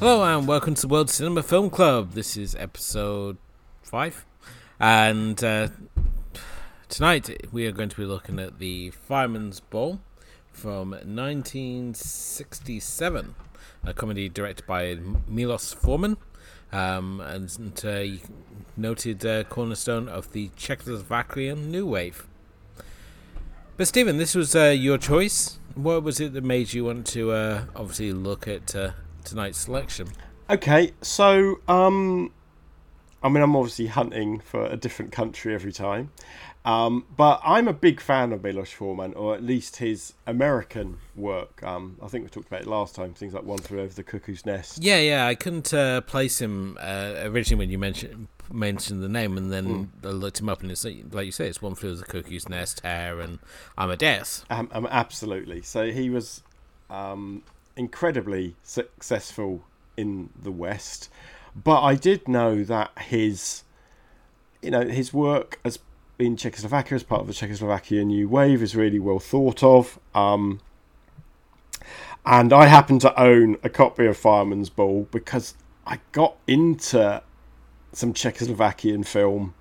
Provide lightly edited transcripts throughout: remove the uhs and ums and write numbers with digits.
Hello and welcome to World Cinema Film Club. This is episode 5, and tonight we are going to be looking at the Fireman's Ball from 1967, a comedy directed by Milos Forman, and noted cornerstone of the Czechoslovakian New Wave. But Stephen, this was your choice. What was it that made you want to obviously look at tonight's selection? Okay, so I'm obviously hunting for a different country every time, but I'm a big fan of Milos Forman, or at least his American work. I think we talked about it last time, things like One Flew Over the Cuckoo's Nest. Yeah, I couldn't place him originally when you mentioned the name, and then I looked him up, and it's like you say, it's One Flew Over the Cuckoo's Nest, Hair, and Amadeus. Absolutely. So he was incredibly successful in the West, but I did know that his work as in Czechoslovakia as part of the Czechoslovakian New Wave is really well thought of. And I happen to own a copy of Fireman's Ball because I got into some Czechoslovakian film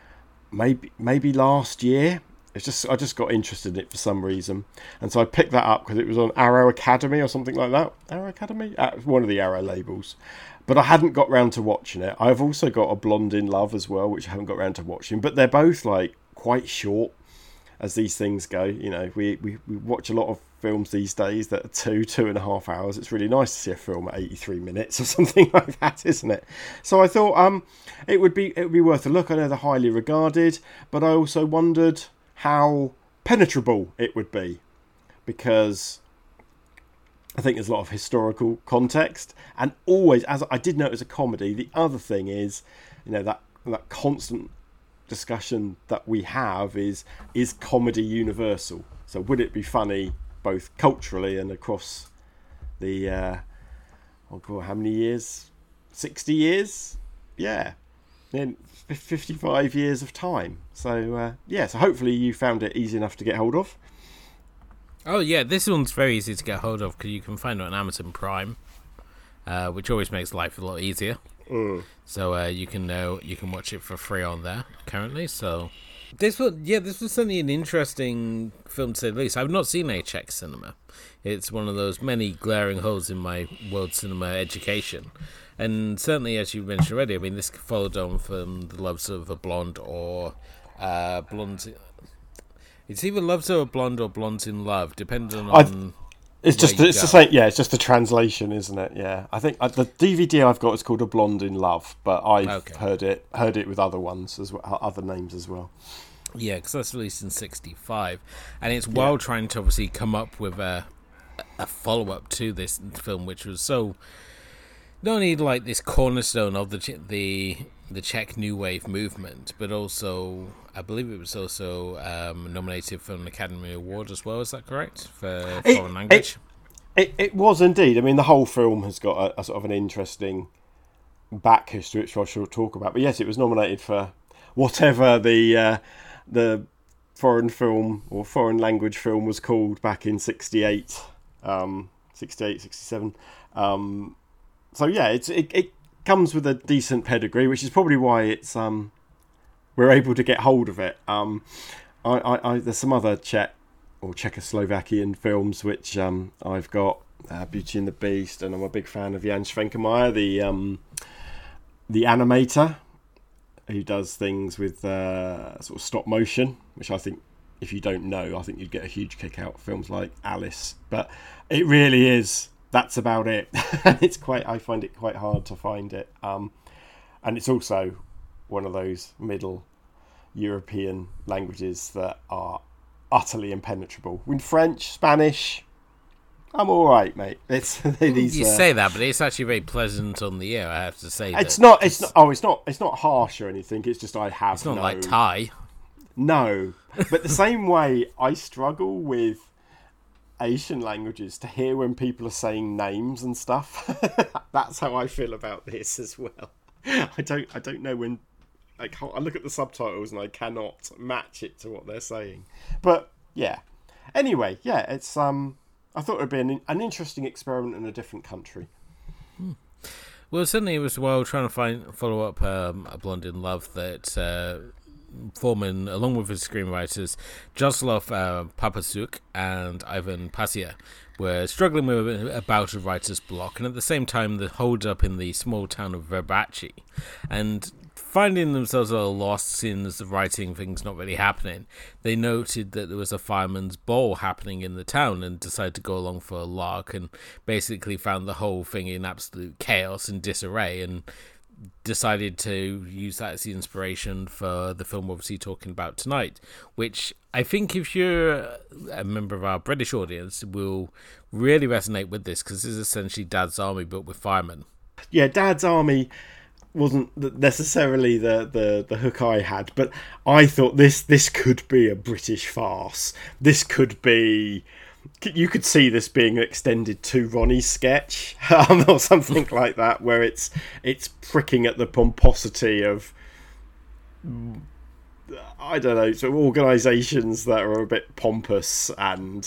maybe last year. I just got interested in it for some reason, and so I picked that up because it was on Arrow Academy or something like that. Arrow Academy, one of the Arrow labels, but I hadn't got round to watching it. I've also got A Blonde in Love as well, which I haven't got round to watching. But they're both like quite short, as these things go. You know, we watch a lot of films these days that are 2.5 hours. It's really nice to see a film at 83 minutes or something like that, isn't it? So I thought it would be worth a look. I know they're highly regarded, but I also wondered how penetrable it would be, because I think there's a lot of historical context, and always, as I did note as a comedy, the other thing is, that constant discussion that we have is comedy universal? So would it be funny both culturally and across the how many years? 60 years? Yeah. In 55 years of time. So so hopefully you found it easy enough to get hold of. Oh yeah, this one's very easy to get hold of because you can find it on Amazon Prime, which always makes life a lot easier. So you can watch it for free on there currently. So this was certainly an interesting film to say the least. I've not seen a Czech cinema. It's one of those many glaring holes in my world cinema education. And certainly, as you mentioned already, I mean, this followed on from The Loves of a Blonde or Blondes. It's either Loves of a Blonde or Blondes in Love, depending on. It's the same. Yeah, it's just the translation, isn't it? Yeah, I think the DVD I've got is called A Blonde in Love, but I've heard it with other ones as well, other names as well. Yeah, because that's released in '65, and it's while trying to obviously come up with a follow-up to this film, which was so. Not only like this cornerstone of the Czech New Wave movement, but also I believe it was also nominated for an Academy Award as well. Is that correct for foreign language? It was indeed. I mean, the whole film has got a sort of an interesting back history, which I shall talk about. But yes, it was nominated for whatever the foreign film or foreign language film was called back in 68, 67. So yeah, it comes with a decent pedigree, which is probably why it's we're able to get hold of it. There's some other Czech or Czechoslovakian films which I've got, Beauty and the Beast, and I'm a big fan of Jan Schwenkemeyer, the animator who does things with sort of stop motion, which I think, if you don't know, I think you'd get a huge kick out of films like Alice. But it really is. That's about it. I find it quite hard to find it. And it's also one of those middle European languages that are utterly impenetrable. In French, Spanish, I'm all right, mate. You say that, but it's actually very pleasant on the ear, I have to say. It's not harsh or anything. It's just It's not like Thai. No. But the same way I struggle with Asian languages to hear when people are saying names and stuff. That's how I feel about this as well. I don't know when I look at the subtitles and I cannot match it to what they're saying. But yeah. Anyway, yeah, it's I thought it would be an interesting experiment in a different country. Well, certainly it was while trying to follow up A Blonde in Love that Foreman, along with his screenwriters Jaroslav Papasuk and Ivan Pasia, were struggling with a bout of writer's block, and at the same time the hold up in the small town of Verbaci, and finding themselves a little lost, seeing as the writing things not really happening. They noted that there was a fireman's ball happening in the town and decided to go along for a lark, and basically found the whole thing in absolute chaos and disarray, and decided to use that as the inspiration for the film we're obviously talking about tonight, which I think if you're a member of our British audience will really resonate with this, because this is essentially Dad's Army but with firemen. Yeah, Dad's Army wasn't necessarily the hook I had, but I thought this could be a British farce. This could be... You could see this being extended to Ronnie's sketch or something like that, where it's pricking at the pomposity of, I don't know, sort of organisations that are a bit pompous and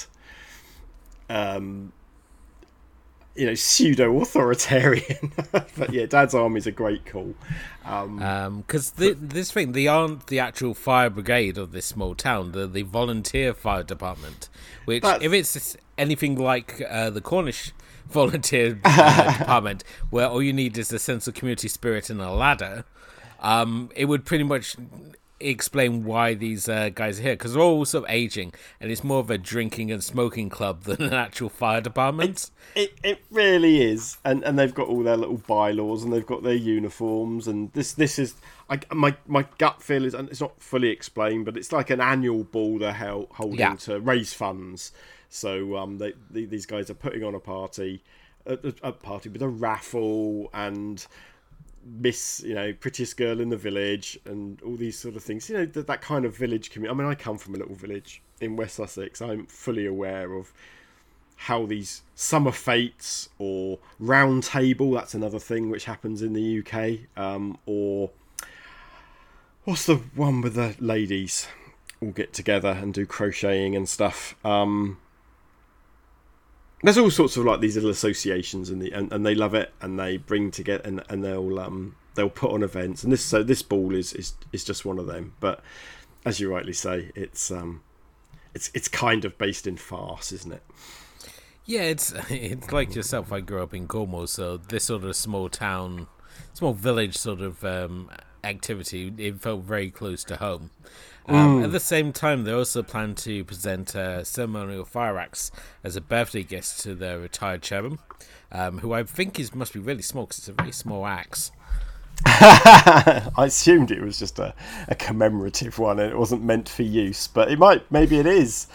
pseudo-authoritarian. But yeah, Dad's Army is a great call. Because this thing, they aren't the actual fire brigade of this small town, the volunteer fire department, which, if it's anything like the Cornish volunteer department, where all you need is a sense of community spirit and a ladder, it would pretty much explain why these guys are here, because they're all sort of aging, and it's more of a drinking and smoking club than an actual fire department. It really is, and they've got all their little bylaws, and they've got their uniforms, and this is my gut feel is, and it's not fully explained, but it's like an annual ball they're holding to raise funds. So these guys are putting on a party with a raffle and Miss, prettiest girl in the village and all these sort of things. That kind of village community. I mean, I come from a little village in West Sussex. I'm fully aware of how these summer fetes or round table, that's another thing which happens in the UK. Or what's the one with the ladies all get together and do crocheting and stuff? There's all sorts of like these little associations, and they love it, and they bring together, and they'll put on events, and this ball is just one of them. But as you rightly say, it's kind of based in farce, isn't it? Yeah, it's like yourself. I grew up in Cornwall, so this sort of small village sort of activity, it felt very close to home. At the same time, they also plan to present a ceremonial fire axe as a birthday gift to their retired chairman, who I think must be really small, because it's a very small axe. I assumed it was just a commemorative one and it wasn't meant for use, but maybe it is.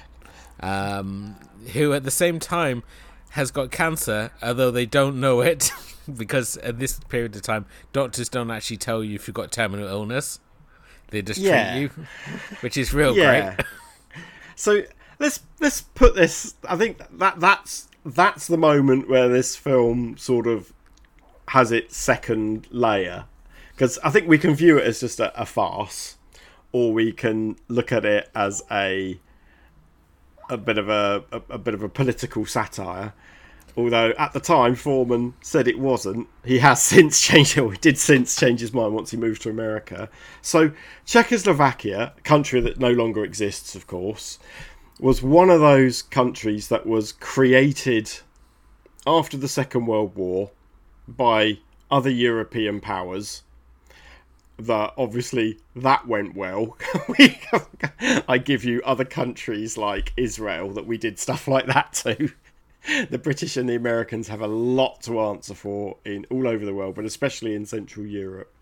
Who at the same time has got cancer, although they don't know it, because at this period of time, doctors don't actually tell you if you've got terminal illness. They just treat you, which is real great. So let's put this. I think that's the moment where this film sort of has its second layer, because I think we can view it as just a farce, or we can look at it as a bit of a political satire. Although at the time Foreman said it wasn't, he has since changed. He did since change his mind once he moved to America. So Czechoslovakia, a country that no longer exists, of course, was one of those countries that was created after the Second World War by other European powers. That obviously that went well. I give you other countries like Israel that we did stuff like that to. The British and the Americans have a lot to answer for in all over the world, but especially in Central Europe.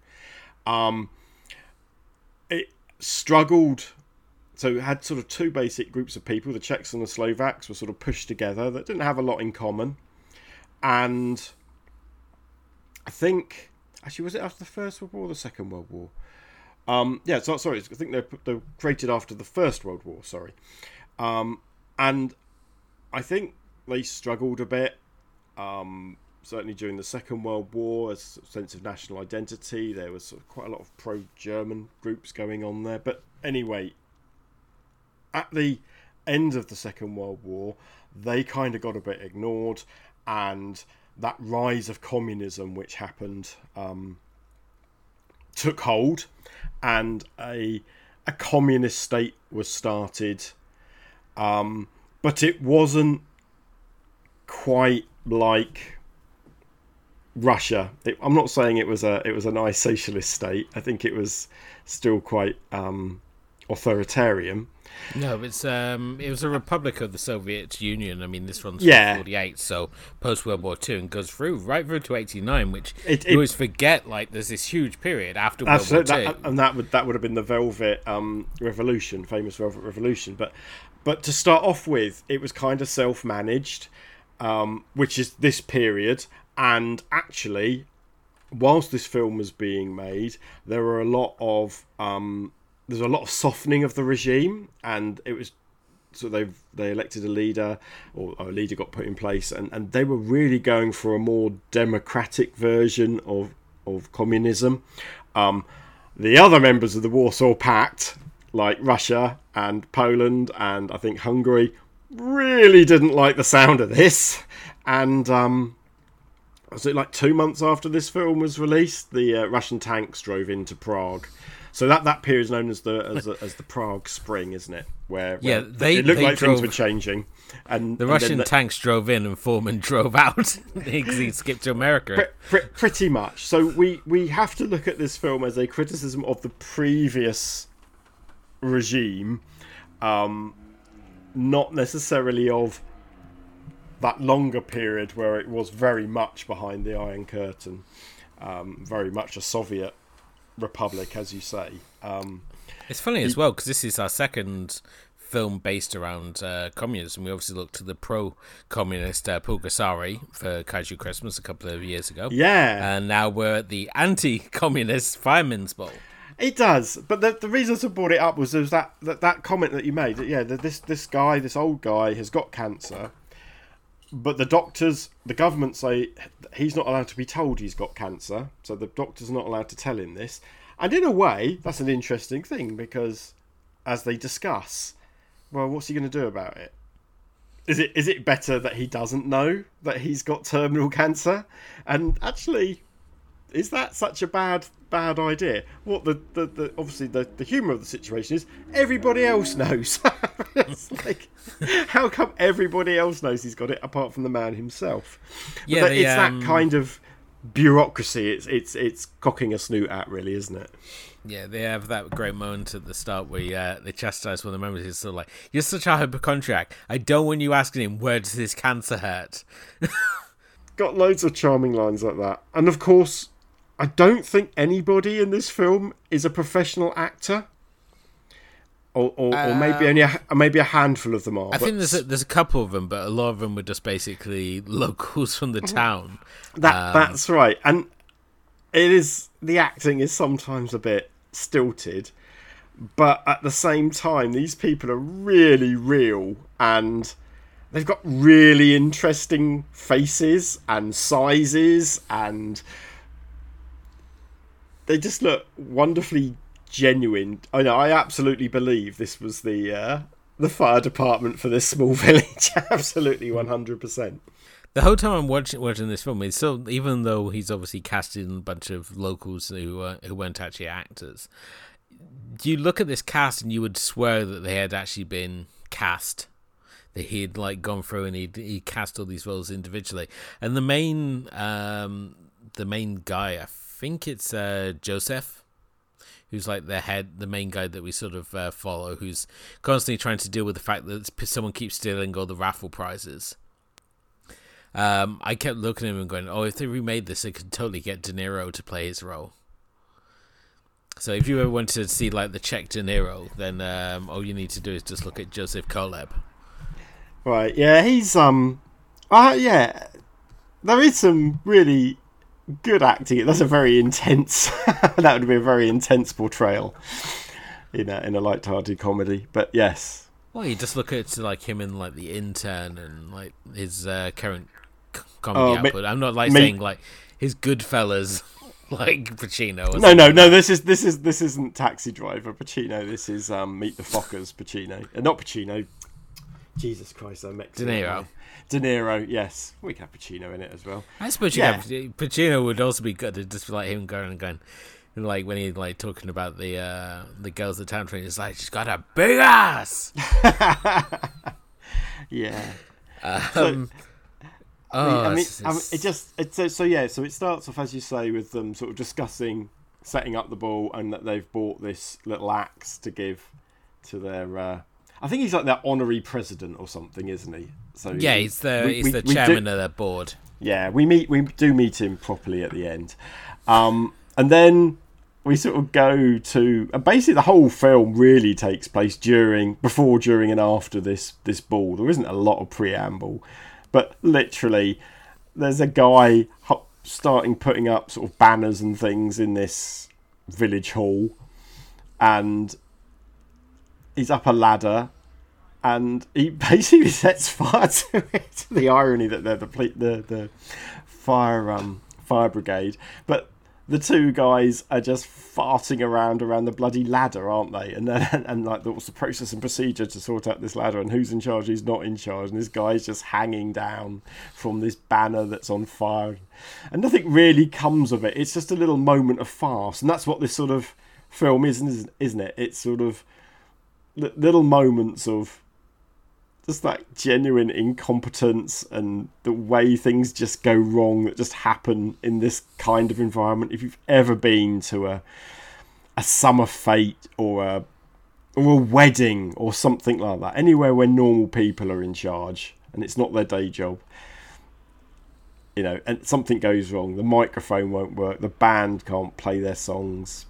It struggled, so it had sort of two basic groups of people. The Czechs and the Slovaks were sort of pushed together that didn't have a lot in common. And I think, actually, was it after the First World War or the Second World War? I think they were created after the First World War, and I think they struggled a bit, certainly during the Second World War, a sense of national identity. There was sort of quite a lot of pro-German groups going on there. But anyway, at the end of the Second World War, they kind of got a bit ignored, and that rise of communism which happened took hold, and a communist state was started, but it wasn't quite like Russia. I'm not saying it was a nice socialist state. I think it was still quite authoritarian. No, it was a republic of the Soviet Union. I mean, this runs from 48, so post World War II, and goes right through to 89, which you always forget. Like, there's this huge period after World War II, and that would have been the Velvet Revolution, famous Velvet Revolution. But to start off with, it was kind of self-managed, which is this period. And actually, whilst this film was being made, there were a lot of there's a lot of softening of the regime, and it was so they elected a leader, or a leader got put in place, and they were really going for a more democratic version of communism. The other members of the Warsaw Pact, like Russia and Poland and I think Hungary, really didn't like the sound of this, and was it like 2 months after this film was released, the Russian tanks drove into Prague. So that period is known as the Prague Spring, isn't it? Where it looked like things were changing, and the Russian tanks drove in and Foreman drove out. He skipped to America. Pretty much. So we have to look at this film as a criticism of the previous regime, not necessarily of that longer period where it was very much behind the Iron Curtain, very much a Soviet republic, as you say. It's funny as well, because this is our second film based around communism. We obviously looked to the pro-communist Pulgasari for Kaiju Christmas a couple of years ago. Yeah. And now we're at the anti-communist Fireman's Bowl. It does, but the reason I brought it up was there was that comment that you made, that this old guy has got cancer, but the government say he's not allowed to be told he's got cancer, so the doctor's not allowed to tell him this. And in a way, that's an interesting thing, because as they discuss, well, what's he going to do about it? Is it better that he doesn't know that he's got terminal cancer? And actually, is that such a bad idea? What the obviously the humour of the situation is everybody else knows. It's like, how come everybody else knows he's got it apart from the man himself? Yeah, it's that kind of bureaucracy. It's cocking a snoot at, really, isn't it? Yeah, they have that great moment at the start where they chastise one of the members. He's sort of like, "You're such a hypochondriac. I don't want you asking him, where does his cancer hurt?" Got loads of charming lines like that. And of course, I don't think anybody in this film is a professional actor. Or maybe a handful of them are. I think there's a couple of them, but a lot of them were just basically locals from the town. That's right. And the acting is sometimes a bit stilted, but at the same time, these people are really real, and they've got really interesting faces and sizes, and they just look wonderfully genuine. I know. I absolutely believe this was the fire department for this small village. Absolutely, 100%. The whole time I'm watching this film, it's still, even though he's obviously casting a bunch of locals who weren't actually actors, you look at this cast and you would swear that they had actually been cast. That he'd like gone through and he cast all these roles individually. And the main guy, I think it's Joseph, who's like the main guy that we sort of follow, who's constantly trying to deal with the fact that someone keeps stealing all the raffle prizes. I kept looking at him and going, "Oh, if they remade this, they could totally get De Niro to play his role." So if you ever want to see like the Czech De Niro, then all you need to do is just look at Joseph Koleb. Right? Yeah, he's yeah. There is some really good acting. That's a very intense. That would be a very intense portrayal in a light-hearted comedy. But yes. Well, you just look at like him in like The Intern and like his current comedy output. I'm not like saying like his Goodfellas, like Pacino. No. This isn't Taxi Driver Pacino. This is Meet the Fockers Pacino. Not Pacino. Jesus Christ, I'm Mexican. De Niro, yes. We can have Pacino in it as well. I suppose Pacino would also be good to just be like him going, and like when he's like talking about the girls at town train, it's like, she's got a big ass. Yeah. So it starts off, as you say, with them sort of discussing setting up the ball, and that they've bought this little axe to give to their. I think he's like their honorary president or something, isn't he? So yeah, he's the chairman of the board. Yeah, we do meet him properly at the end, and then we sort of go to basically the whole film really takes place before, during, and after this ball. There isn't a lot of preamble, but literally, there's a guy putting up sort of banners and things in this village hall, and he's up a ladder, and he basically sets fire to it. The irony that they're the fire brigade, but the two guys are just farting around the bloody ladder, aren't they? And then and like, what's the process and procedure to sort out this ladder, and who's in charge, who's not in charge, and this guy's just hanging down from this banner that's on fire, and nothing really comes of it. It's just a little moment of farce, and that's what this sort of film is, isn't it? It's sort of little moments of just that genuine incompetence and the way things just go wrong that just happen in this kind of environment. If you've ever been to a summer fete or a wedding or something like that, anywhere where normal people are in charge and it's not their day job, and something goes wrong, the microphone won't work, the band can't play their songs.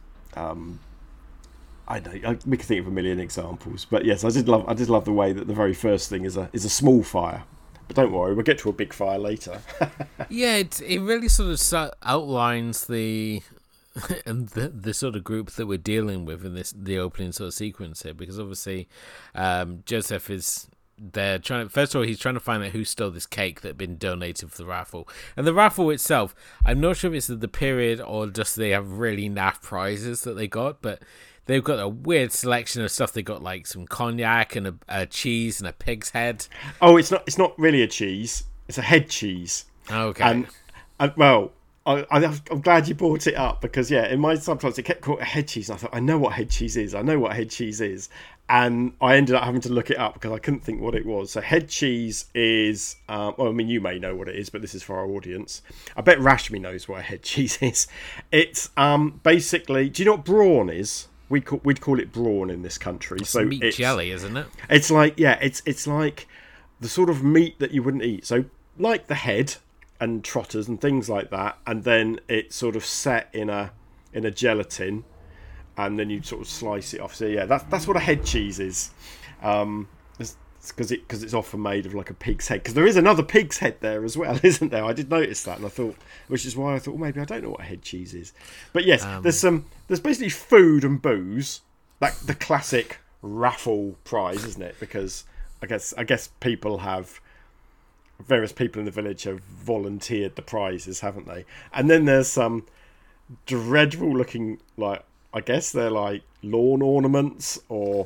I know we can think of a million examples, but yes, I did love the way that the very first thing is a small fire. But don't worry, we'll get to a big fire later. Yeah, it really sort of outlines the sort of group that we're dealing with in the opening sort of sequence here, because obviously Joseph is there first of all, he's trying to find out who stole this cake that had been donated for the raffle. And the raffle itself, I'm not sure if it's the period or just they have really naff prizes that they got, but they've got a weird selection of stuff. They got like some cognac and a cheese and a pig's head. Oh, it's not really a cheese. It's a head cheese. Okay. And well, I'm glad you brought it up, because in my subtitles it kept called a head cheese. And I thought, I know what head cheese is. And I ended up having to look it up because I couldn't think what it was. So head cheese is, you may know what it is, but this is for our audience. I bet Rashmi knows what a head cheese is. It's basically, do you know what brawn is? We'd call it brawn in this country. It's meat jelly, isn't it? It's like it's like the sort of meat that you wouldn't eat. So like the head and trotters and things like that, and then it's sort of set in a gelatin, and then you sort of slice it off. So that's what a head cheese is. Because it's often made of like a pig's head, because there is another pig's head there as well, isn't there? I did notice that, and I thought, which is why I thought, well, maybe I don't know what a head cheese is. But yes, there's basically food and booze, like the classic raffle prize, isn't it? Because I guess various people in the village have volunteered the prizes, haven't they? And then there's some dreadful looking, like, I guess they're like lawn ornaments, or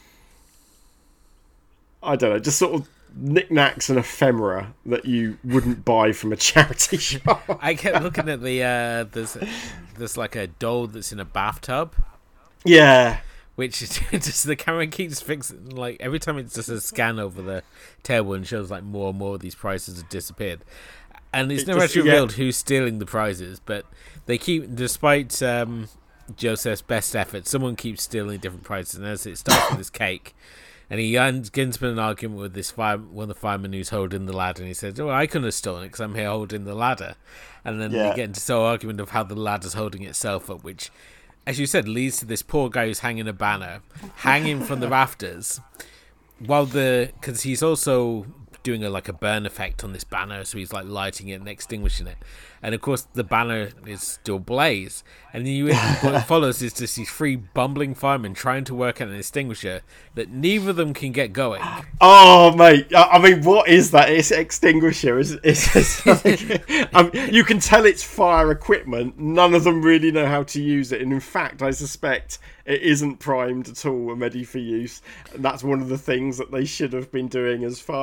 I don't know, just sort of knickknacks and ephemera that you wouldn't buy from a charity shop. I kept looking at there's like a doll that's in a bathtub. Yeah. Which just the camera keeps fixing, like every time it's just a scan over the table and shows like more and more of these prizes have disappeared. And it's never actually revealed who's stealing the prizes, but they keep, despite Joseph's best efforts, someone keeps stealing different prizes. And as it starts with this cake, and he gets into an argument with one of the firemen who's holding the ladder, and he says, "Oh, I couldn't have stolen it because I'm here holding the ladder." And then they get into this argument of how the ladder's holding itself up, which, as you said, leads to this poor guy who's hanging a banner, hanging from the rafters, because he's also doing a burn effect on this banner, so he's like lighting it and extinguishing it, and of course the banner is still ablaze, and what follows is just these three bumbling firemen trying to work out an extinguisher that neither of them can get going. Oh mate, I mean, what is that? It's extinguisher. It's like, you can tell it's fire equipment. None of them really know how to use it, and in fact I suspect it isn't primed at all and ready for use, and that's one of the things that they should have been doing as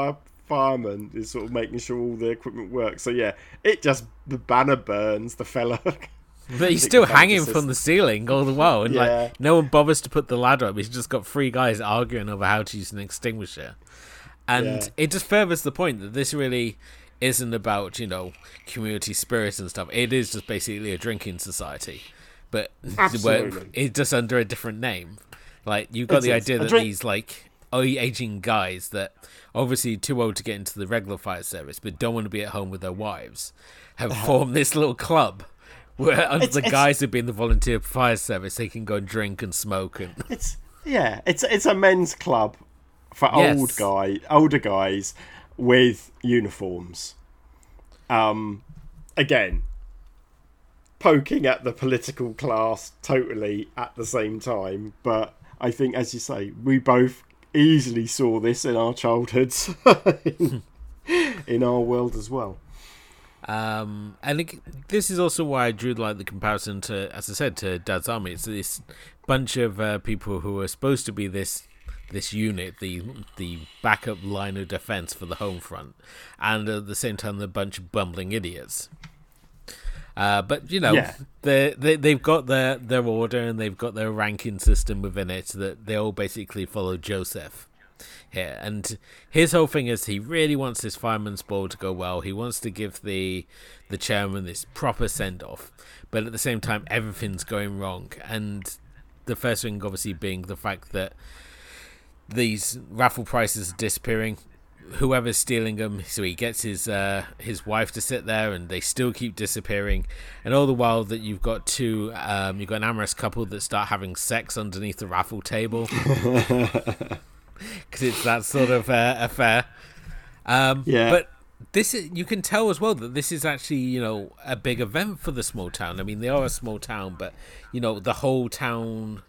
fireman is sort of making sure all the equipment works. So yeah, the banner burns, the fella. But he's still hanging from the ceiling all the while, and like no one bothers to put the ladder up. He's just got three guys arguing over how to use an extinguisher, and it just furthers the point that this really isn't about, you know, community spirit and stuff. It is just basically a drinking society, but it's just under a different name. Like, you've got the idea that these like aging guys that obviously too old to get into the regular fire service but don't want to be at home with their wives have formed this little club where under the guise of being the volunteer fire service they can go and drink and smoke, and it's a men's club for older guys with uniforms. Again, poking at the political class totally at the same time, but I think, as you say, we both easily saw this in our childhoods, in our world as well. And this is also why I drew like the comparison to, as I said, to Dad's Army. It's this bunch of people who are supposed to be this unit, the backup line of defense for the home front, and at the same time, they're a bunch of bumbling idiots. But you know, they've got their order and they've got their ranking system within it that they all basically follow Joseph here. And his whole thing is he really wants this fireman's ball to go well. He wants to give the chairman this proper send off, but at the same time, everything's going wrong. And the first thing, obviously, being the fact that these raffle prizes are disappearing. Whoever's stealing them, so he gets his wife to sit there, and they still keep disappearing. And all the while that you've got you've got an amorous couple that start having sex underneath the raffle table, because it's that sort of affair. But this is, you can tell as well that this is actually, you know, a big event for the small town. I mean, they are a small town, but you know, the whole town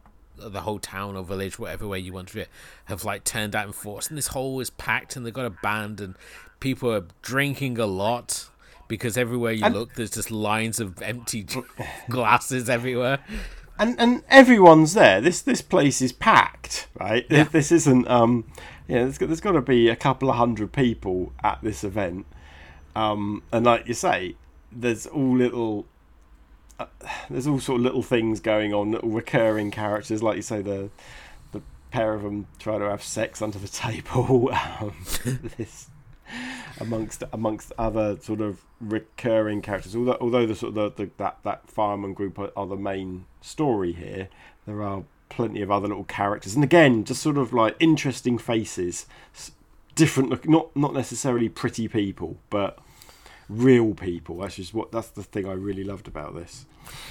or village, whatever way you want to do it, have like turned out in force, and this hall is packed, and they've got a band, and people are drinking a lot because everywhere you look, there's just lines of empty glasses everywhere. And everyone's there. This place is packed, right? Yeah. This isn't there's got to be a couple of hundred people at this event, and like you say, there's all sort of little things going on, little recurring characters, like you say, the pair of them try to have sex under the table, this amongst other sort of recurring characters. Although the sort of that fireman group are the main story here, there are plenty of other little characters, and again, just sort of like interesting faces, different look, not necessarily pretty people, but real people. That's the thing I really loved about this.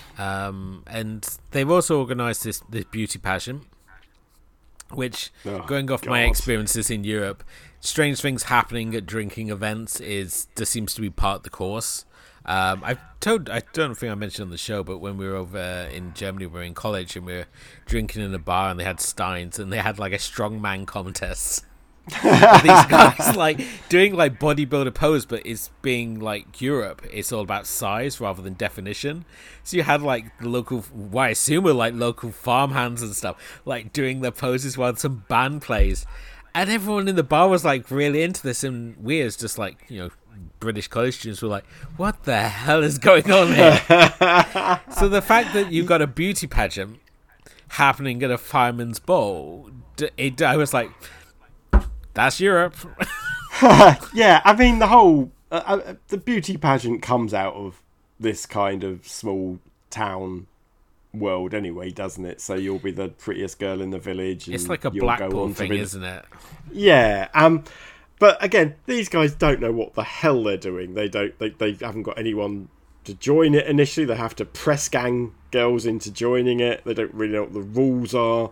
And they've also organised this beauty pageant, which, going off my experiences in Europe, strange things happening at drinking events just seems to be part of the course. I don't think I mentioned on the show, but when we were over in Germany, we were in college and we were drinking in a bar, and they had steins, and they had like a strongman contest. These guys like doing like bodybuilder pose, but it's being like Europe, it's all about size rather than definition. So you had like the local, what I assume were like local farmhands and stuff, like doing their poses while some band plays, and everyone in the bar was like really into this, and we as just like, you know, British college students were like, what the hell is going on here? So the fact that you've got a beauty pageant happening at a fireman's ball, I was like, that's Europe. Yeah, I mean, the whole the beauty pageant comes out of this kind of small town world anyway, doesn't it? So you'll be the prettiest girl in the village. It's like a Blackpool thing, isn't it? Yeah. But again, these guys don't know what the hell they're doing. They haven't got anyone to join it initially. They have to press gang girls into joining it. They don't really know what the rules are.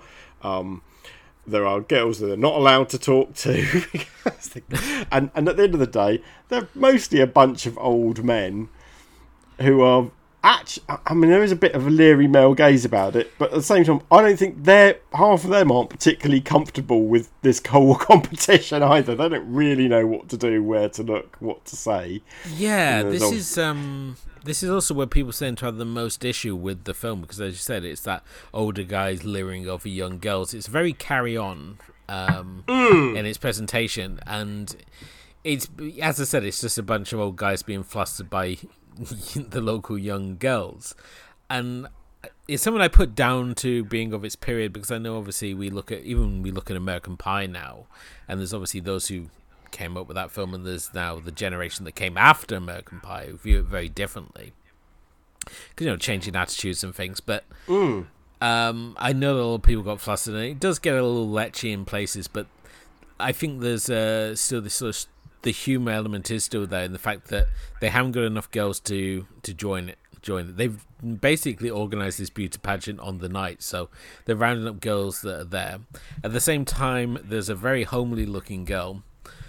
There are girls that are not allowed to talk to. and at the end of the day, they're mostly a bunch of old men who are actually, I mean, there is a bit of a leery male gaze about it, but at the same time, I don't think half of them aren't particularly comfortable with this whole competition either. They don't really know what to do, where to look, what to say. Yeah, this is also where people seem to have the most issue with the film, because as you said, it's that older guys leering over young girls. It's very Carry On in its presentation, and it's, as I said, it's just a bunch of old guys being flustered by the local young girls, and it's something I put down to being of its period, because I know obviously we look at American Pie now, and there's obviously those who came up with that film, and there's now the generation that came after American Pie who view it very differently, because changing attitudes and things. But I know that a lot of people got flustered, and it does get a little lechy in places, but I think there's still this sort of, the humour element is still there, in the fact that they haven't got enough girls to join it. They've basically organised this beauty pageant on the night, so they're rounding up girls that are there. At the same time, there's a very homely looking girl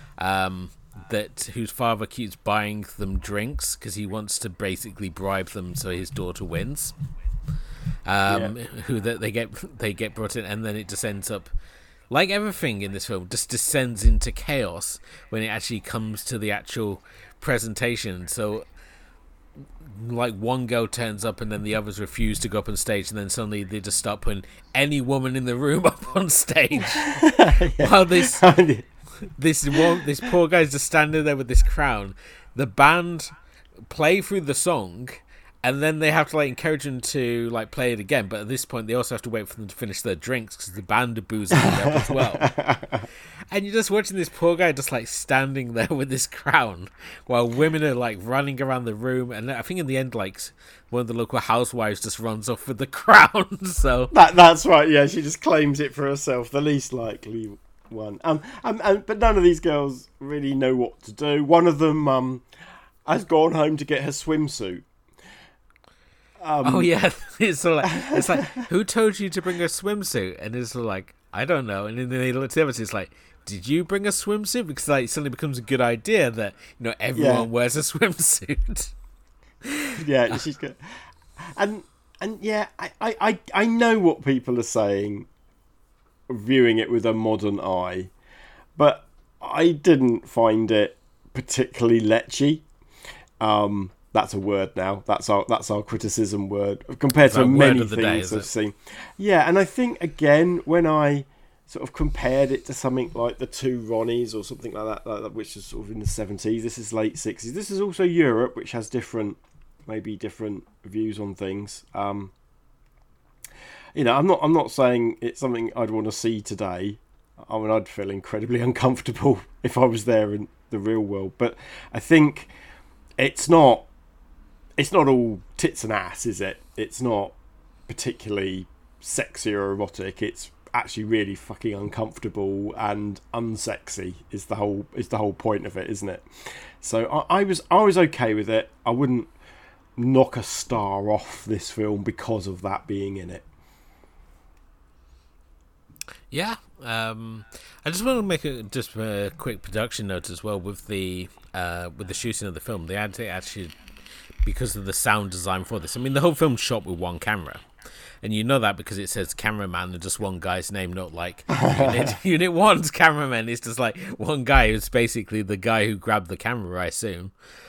whose father keeps buying them drinks because he wants to basically bribe them so his daughter wins. Who they get brought in, and then it just ends up, like everything in this film, just descends into chaos when it actually comes to the actual presentation. So like one girl turns up and then the others refuse to go up on stage, and then suddenly they just start putting any woman in the room up on stage. While this poor guy's just standing there with this crown. The band play through the song, and then they have to encourage them to play it again. But at this point, they also have to wait for them to finish their drinks because the band are boozing it up as well. And you're just watching this poor guy just standing there with this crown, while women are running around the room. And I think in the end, one of the local housewives just runs off with the crown. So that's right. Yeah, she just claims it for herself, the least likely one. But none of these girls really know what to do. One of them has gone home to get her swimsuit. It's like, who told you to bring a swimsuit? And it's I don't know. And then they look at the others, it's did you bring a swimsuit? Because it suddenly becomes a good idea that everyone wears a swimsuit. Yeah, she's good. And yeah, I know what people are saying, viewing it with a modern eye, but I didn't find it particularly lechy. That's a word now. That's our criticism word compared to many things I've seen. Yeah, and I think again, when I sort of compared it to something like the Two Ronnies or something like that, which is sort of in the 70s. This is late 60s. This is also Europe, which has different views on things. I'm not saying it's something I'd want to see today. I mean, I'd feel incredibly uncomfortable if I was there in the real world. But I think it's not all tits and ass, is it? It's not particularly sexy or erotic. It's actually really fucking uncomfortable and unsexy is the whole point of it, isn't it? So I was okay with it. I wouldn't knock a star off this film because of that being in it. Yeah, I just want to make a quick production note as well with the shooting of the film. They had to actually, because of the sound design for this. I mean, the whole film's shot with one camera, and you know that because it says cameraman and just one guy's name, not Unit 1's cameraman. It's just one guy who's basically the guy who grabbed the camera, I assume.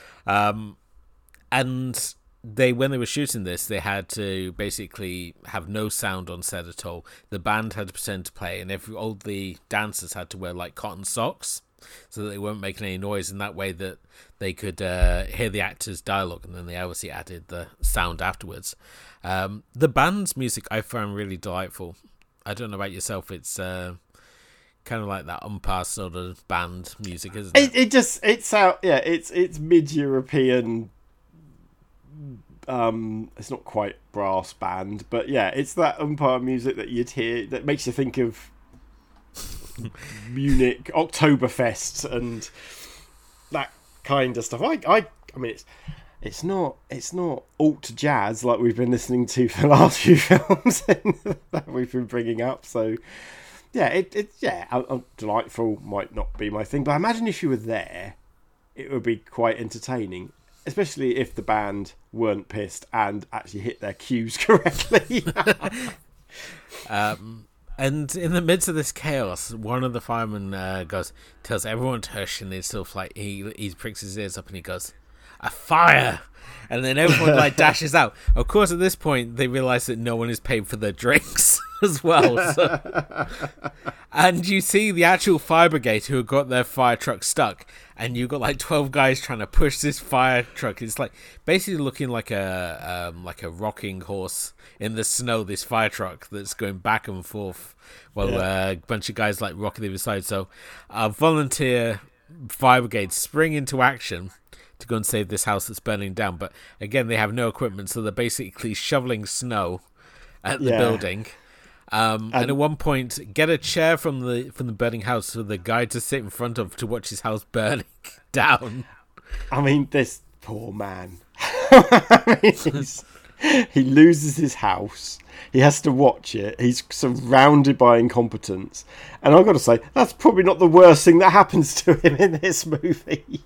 And when they were shooting this, they had to basically have no sound on set at all. The band had to pretend to play, and all the dancers had to wear cotton socks so that they weren't making any noise, in that way that they could hear the actors' dialogue, and then they obviously added the sound afterwards. The band's music I found really delightful. I don't know about yourself. It's kind of like that unpassed sort of band music, isn't it? It's mid-European. It's not quite brass band, but yeah, it's that umpire music that you'd hear that makes you think of Munich Oktoberfest and that kind of stuff. I mean, it's not alt jazz like we've been listening to for the last few films that we've been bringing up. So yeah, delightful might not be my thing, but I imagine if you were there, it would be quite entertaining. Especially if the band weren't pissed and actually hit their cues correctly. And in the midst of this chaos, one of the firemen tells everyone to hush, and it's sort of he pricks his ears up and he goes, "A fire!" And then everyone dashes out. Of course, at this point, they realise that no one is paid for their drinks. as well. So. And you see the actual fire brigade who have got their fire truck stuck, and you've got like 12 guys trying to push this fire truck. It's like basically looking like a rocking horse in the snow. This fire truck that's going back and forth while a bunch of guys like rocking the other side. So, volunteer fire brigade spring into action to go and save this house that's burning down. But again, they have no equipment, so they're basically shoveling snow at the building. And at one point, get a chair from the burning house for the guy to sit in front of to watch his house burning down. I mean, this poor man. I mean, he loses his house. He has to watch it. He's surrounded by incompetence. And I've got to say, that's probably not the worst thing that happens to him in this movie.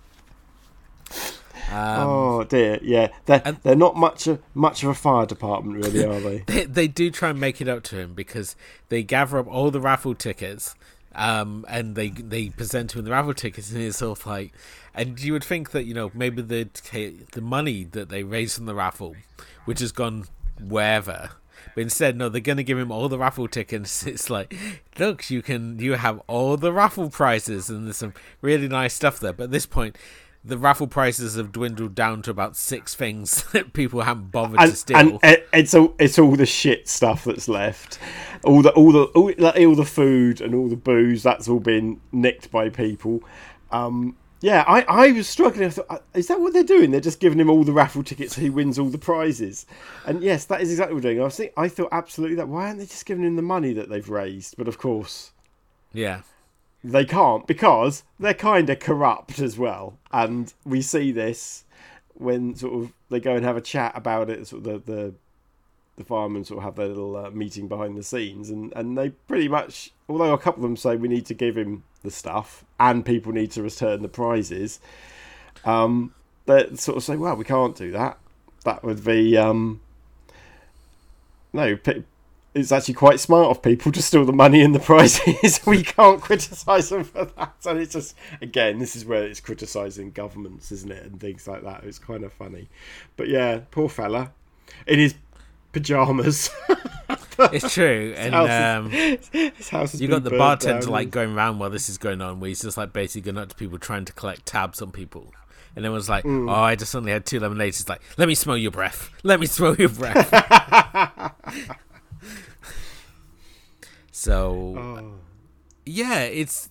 Oh dear, yeah. They're not much of a fire department, really, are they? They do try and make it up to him because they gather up all the raffle tickets, and they present him the raffle tickets, and it's sort of like, and you would think that maybe the money that they raised from the raffle, which has gone wherever. But instead, no, they're going to give him all the raffle tickets. It's like, look, you have all the raffle prizes, and there's some really nice stuff there. But at this point, the raffle prices have dwindled down to about 6 things that people haven't bothered to steal. And it's all the shit stuff that's left. All the food and all the booze, that's all been nicked by people. I was struggling. I thought, is that what they're doing? They're just giving him all the raffle tickets so he wins all the prizes. And yes, that is exactly what they're doing. I thought absolutely that. Why aren't they just giving him the money that they've raised? But of course, yeah, they can't because they're kind of corrupt as well. And we see this when sort of they go and have a chat about it. Sort of the firemen sort of have their little meeting behind the scenes, and they pretty much, although a couple of them say we need to give him the stuff and people need to return the prizes, they sort of say, well, we can't do that. That would be no. It's actually quite smart of people to steal the money and the prizes. We can't criticise them for that. And it's just, again, this is where it's criticising governments, isn't it, and things like that. It's kind of funny, but yeah, poor fella in his pajamas. It's true. And his house has you been got the burnt bartender down. like going around while this is going on, where he's just like basically going up to people trying to collect tabs on people, and everyone's like, oh, I just suddenly had 2 lemonades. He's like, let me smell your breath, let me smell your breath. So yeah, it's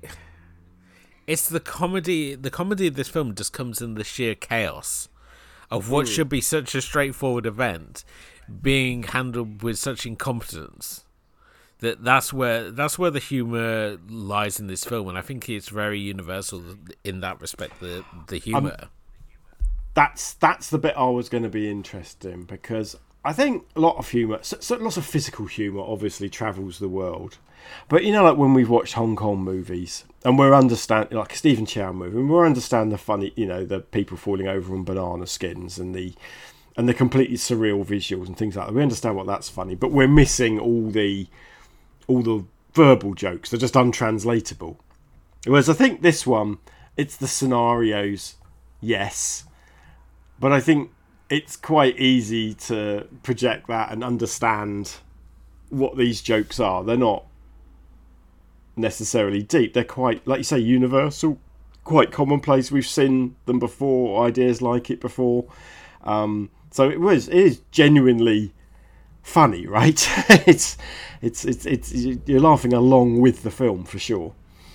the comedy of this film just comes in the sheer chaos of what should be such a straightforward event being handled with such incompetence. That's where the humor lies in this film, and I think it's very universal in that respect. The humor. That's the bit I was going to be interested in, because I think a lot of humor, so lots of physical humor, obviously travels the world. But like when we've watched Hong Kong movies and we're understanding, like a Stephen Chow movie, and we're understanding the funny, the people falling over on banana skins and the completely surreal visuals and things like that. We understand what that's funny, but we're missing all the verbal jokes. They're just untranslatable. Whereas I think this one, it's the scenarios, yes, but I think it's quite easy to project that and understand what these jokes are. They're not necessarily deep. They're quite, like you say, universal, quite commonplace. We've seen them before, ideas like it before. So it is genuinely funny, right? It's you're laughing along with the film for sure.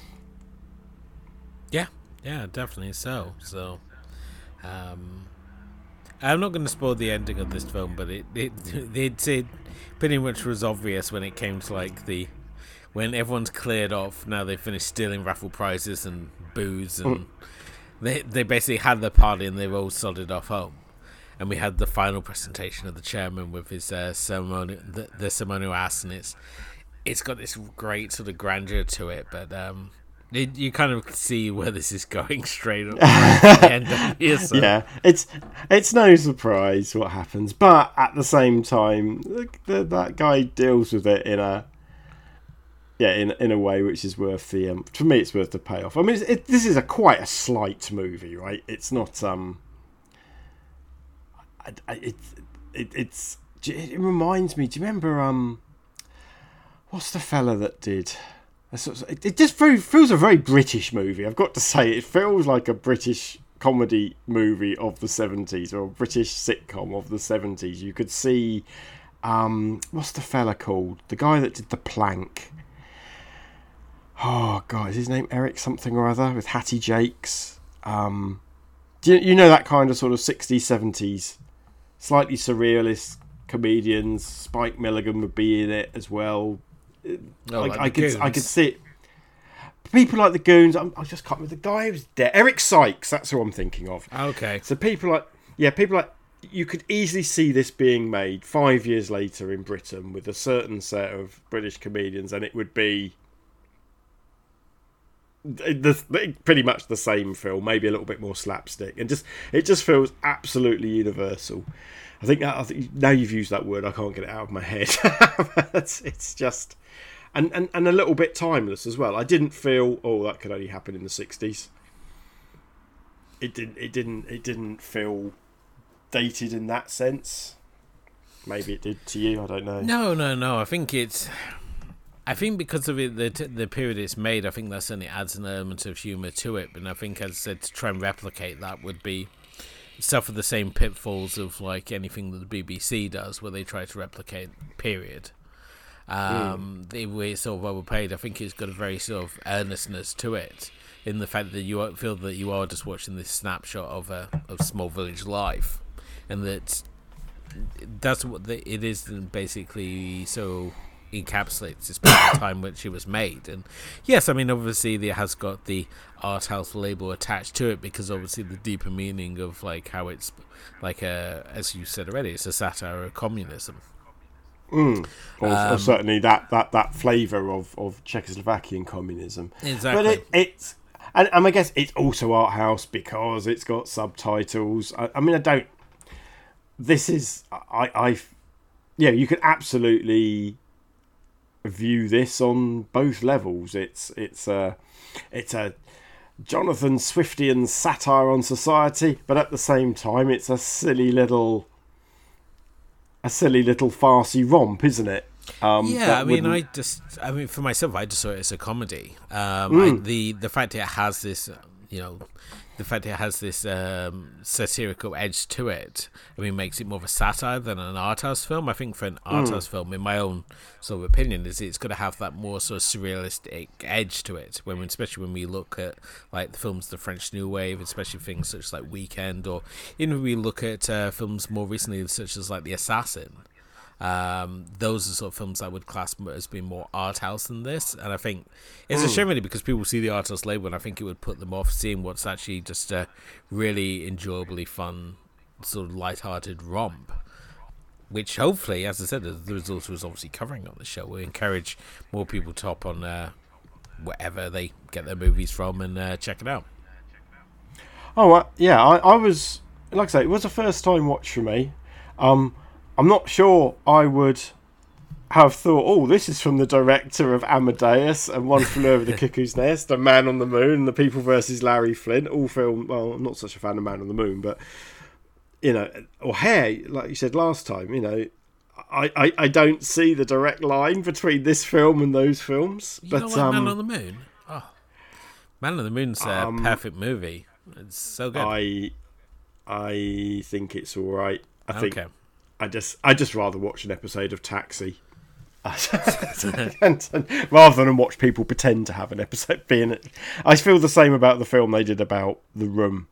Yeah, definitely so. So, I'm not going to spoil the ending of this film, but it pretty much was obvious when it came to when everyone's cleared off. Now they've finished stealing raffle prizes and booze, and they basically had their party and they've all sodded off home. And we had the final presentation of the chairman with his ceremonial, the ceremonial ass, and it's got this great sort of grandeur to it, but you kind of see where this is going straight up right to the end of here, so. Yeah, it's no surprise what happens, but at the same time, that guy deals with it in a way which is worth the for me, it's worth the payoff. I mean, this is quite a slight movie, right? It's not it reminds me. Do you remember what's the fella that did? It just feels a very British movie. I've got to say, it feels like a British comedy movie of the 70s, or a British sitcom of the 70s. You could see, what's the fella called? The guy that did The Plank. Oh God, is his name Eric something or other, with Hattie Jakes? Do you know that kind of sort of 60s, 70s, slightly surrealist comedians? Spike Milligan would be in it as well. I could see it. People like the Goons. I just can't remember the guy who's dead. Eric Sykes. That's who I'm thinking of. Okay. So people like you could easily see this being made 5 years later in Britain with a certain set of British comedians, and it would be pretty much the same film, maybe a little bit more slapstick, and it just feels absolutely universal. I think now you've used that word, I can't get it out of my head. it's just and a little bit timeless as well. I didn't feel that could only happen in the 60s. It didn't feel dated in that sense. Maybe it did to you. I don't know. No. I think because of it, the period it's made, I think that certainly adds an element of humour to it. But I think, as I said, to try and replicate that would be suffer the same pitfalls of like anything that the BBC does, where they try to replicate period. The way it's sort of overpaid, I think it's got a very sort of earnestness to it, in the fact that you feel that you are just watching this snapshot of small village life, and that's what it is basically. So encapsulates this time which it was made. And yes, I mean, obviously it has got the art house label attached to it, because obviously the deeper meaning of like how it's like as you said already, it's a satire of communism. Or certainly that flavour of Czechoslovakian communism. Exactly. But it's and I guess it's also art house because it's got subtitles. I mean, I don't. This is you can absolutely view this on both levels. It's a Jonathan Swiftian satire on society, but at the same time, it's a silly little farcy romp, isn't it? I mean, for myself, I just saw it as a comedy. The fact it has this, satirical edge to it, I mean, makes it more of a satire than an art house film. I think for an art house film, in my own sort of opinion, is it's got to have that more sort of surrealistic edge to it. Especially when we look at like the films, the French New Wave, especially things such as like Weekend, or even when we look at films more recently, such as like The Assassin. Those are sort of films I would class as being more art house than this, and I think it's a shame really, because people see the art house label, and I think it would put them off seeing what's actually just a really enjoyably fun sort of light-hearted romp, which hopefully, as I said, the result was obviously covering on the show, will encourage more people to hop on wherever they get their movies from and check it out. I was, like I say, it was a first time watch for me. I'm not sure I would have thought, this is from the director of Amadeus and One Flew Over the Cuckoo's Nest, and Man on the Moon, and The People versus Larry Flint, all film. Well, I'm not such a fan of Man on the Moon, but or Hair, like you said last time. I don't see the direct line between this film and those films. You don't like Man on the Moon? Oh, Man on the Moon's a perfect movie. It's so good. I think it's all right. I just rather watch an episode of Taxi, and rather than watch people pretend to have an episode being it. I feel the same about the film they did about The Room.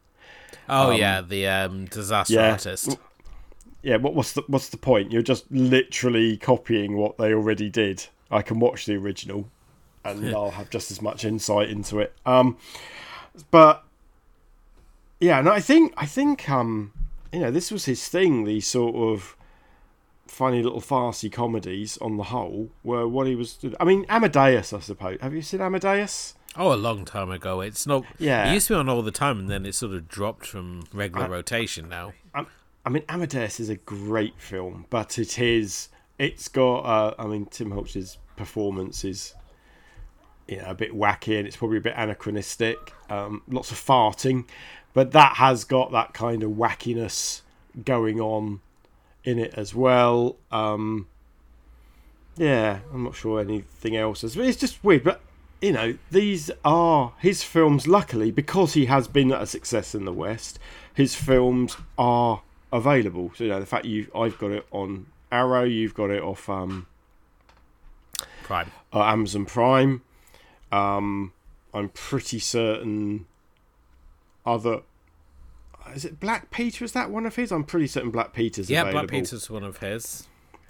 The Disaster Artist. Yeah, what's the point? You're just literally copying what they already did. I can watch the original, and I'll have just as much insight into it. But yeah, and I think this was his thing. These sort of funny little farcy comedies, on the whole, were what he was. I mean, Amadeus, I suppose. Have you seen Amadeus? Oh, a long time ago. It's not. Yeah, it used to be on all the time, and then it sort of dropped from regular rotation now. I mean, Amadeus is a great film, but it's got. Tim Hulce's performance is, a bit wacky, and it's probably a bit anachronistic. Lots of farting. But that has got that kind of wackiness going on in it as well. Yeah, I'm not sure anything else is. It's just weird, but you know, these are his films. Luckily, because he has been a success in the West, his films are available. So you know, the fact I've got it on Arrow, you've got it off Prime, Amazon Prime. I'm pretty certain other. Is it Black Peter? Is that one of his? I'm pretty certain Black Peter's available. Yeah, Black Peter's one of his.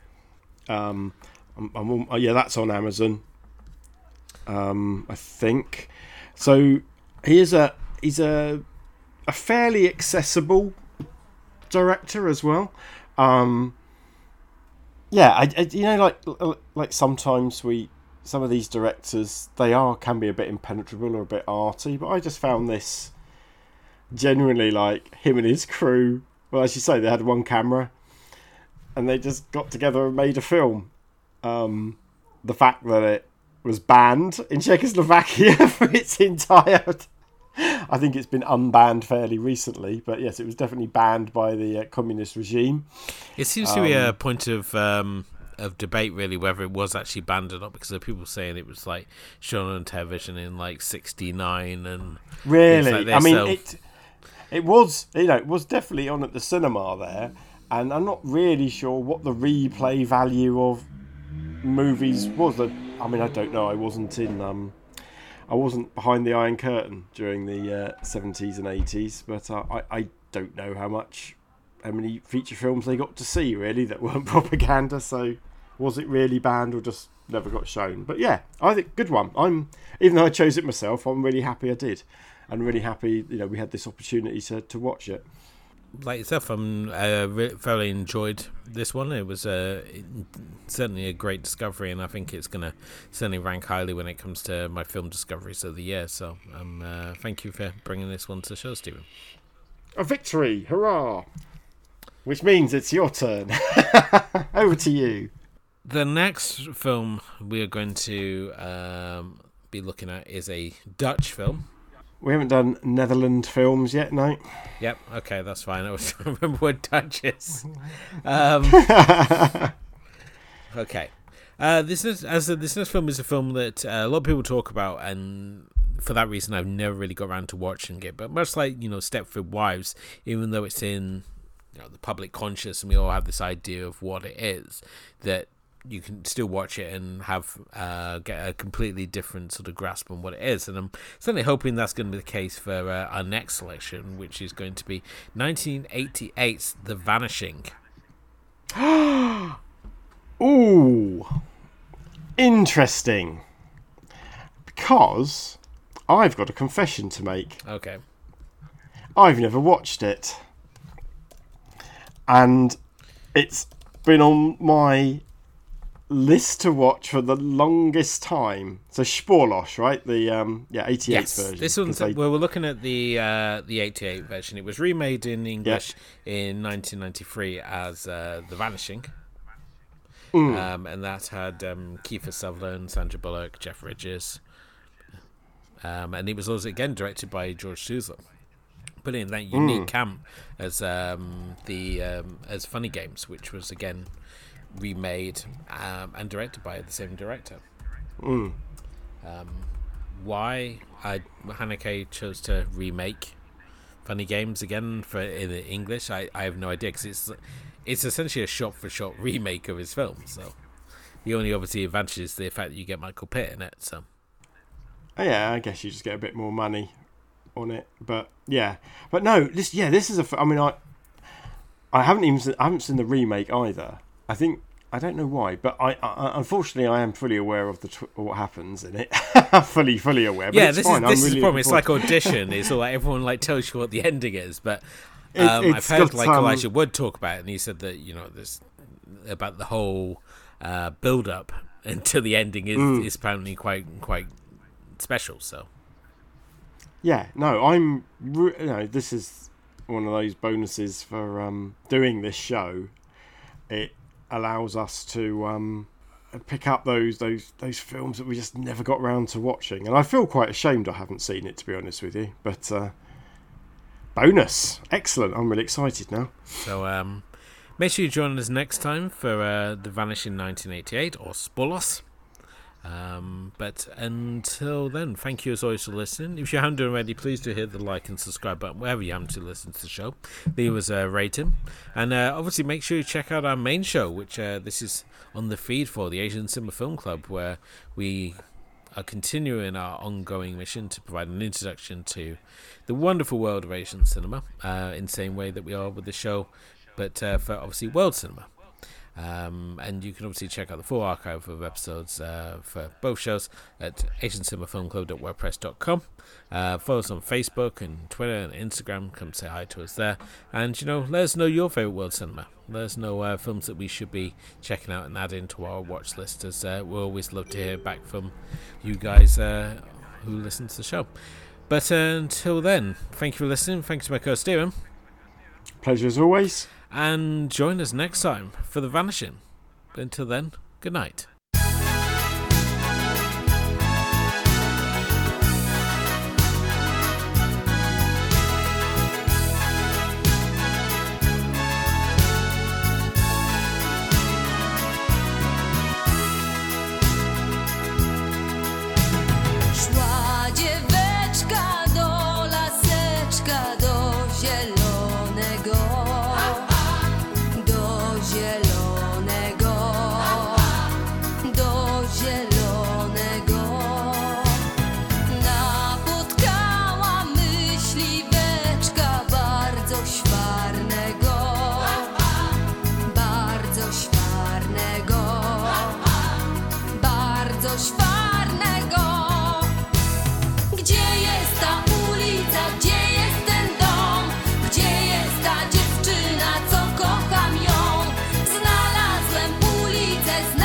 Yeah, that's on Amazon. I think so. He's a fairly accessible director as well. Yeah, you know, like sometimes some of these directors can be a bit impenetrable or a bit arty, but I just found this genuinely like him and his crew. Well, as you say, they had one camera, and they just got together and made a film. The fact that it was banned in Czechoslovakia for its entire... I think it's been unbanned fairly recently, but yes, it was definitely banned by the communist regime. It seems to be a point of debate, really, whether it was actually banned or not, because there are people saying it was like shown on television in like '69 and really, like I mean, it was, you know, it was definitely on at the cinema there, and I'm not really sure what the replay value of movies was. I mean, I don't know. I wasn't behind the Iron Curtain during the 70s and 80s, but I don't know how many feature films they got to see, really, that weren't propaganda. So was it really banned or just never got shown? But yeah, I think good one. Even though I chose it myself, I'm really happy I did, and really happy, you know, we had this opportunity to watch it. Like yourself, thoroughly enjoyed this one. It was certainly a great discovery, and I think it's going to certainly rank highly when it comes to my film discoveries of the year. So thank you for bringing this one to the show, Stephen. A victory! Hurrah! Which means it's your turn. Over to you. The next film we are going to be looking at is a Dutch film. We haven't done Netherlands films yet, no? Yep, okay, that's fine. I was trying to remember what Dutch is. Okay. This next film is a film that a lot of people talk about, and for that reason I've never really got around to watching it. But much like, you know, Stepford Wives, even though it's in, you know, the public conscious and we all have this idea of what it is, that you can still watch it and have get a completely different sort of grasp on what it is. And I'm certainly hoping that's going to be the case for our next selection, which is going to be 1988's The Vanishing. Ooh, interesting. Because I've got a confession to make. Okay. I've never watched it. And it's been on my list to watch for the longest time. So Spoorloos, right? The 88 version. This one's we're looking at the 88 version. It was remade in English in 1993 as The Vanishing. And that had Kiefer Sutherland, Sandra Bullock, Jeff Bridges, and it was also again directed by George Souza, put in that unique camp as as Funny Games, which was again remade and directed by the same director. Why Haneke chose to remake Funny Games again in English, I have no idea, because it's essentially a shot-for-shot remake of his film. So the only obviously advantage is the fact that you get Michael Pitt in it. So yeah, I guess you just get a bit more money on it. But yeah, but no, this is I mean, I haven't seen the remake either. I don't know why, but I unfortunately I am fully aware of what happens in it. fully aware. But yeah, it's this fine. is the problem. It's like Audition. It's all like everyone like tells you what the ending is, but I've heard Elijah Wood talk about it, and he said that, you know, this about the whole build up until the ending is apparently quite special. So yeah, this is one of those bonuses for doing this show. It allows us to pick up those films that we just never got round to watching, and I feel quite ashamed I haven't seen it, to be honest with you. But bonus, excellent! I'm really excited now. So Make sure you join us next time for The Vanishing 1988 or Spolos. But until then, thank you as always for listening. If you haven't done already, please do hit the like and subscribe button wherever you happen to listen to the show. Leave us a rating, and obviously make sure you check out our main show, which this is on the feed for the Asian Cinema Film Club, where we are continuing our ongoing mission to provide an introduction to the wonderful world of Asian cinema in the same way that we are with the show, but for obviously world cinema. And you can obviously check out the full archive of episodes for both shows at asiancinemafilmclub.wordpress.com. Follow us on Facebook and Twitter and Instagram. Come say hi to us there. And, let us know your favourite world cinema. Let us know films that we should be checking out and adding to our watch list, as we always love to hear back from you guys who listen to the show. But until then, thank you for listening. Thanks to my co-host Stephen. Pleasure as always. And join us next time for The Vanishing. But until then, good night. Szła dzieweczka do laseczka, do zielonego, do zielonego, do zielonego. Napotkała myśliweczka bardzo świarnego, bardzo świarnego, bardzo świarnego. Gdzie jest ta ulica, gdzie jest ten dom, gdzie jest ta dziewczyna, co kocham ją? Znalazłem ulicę,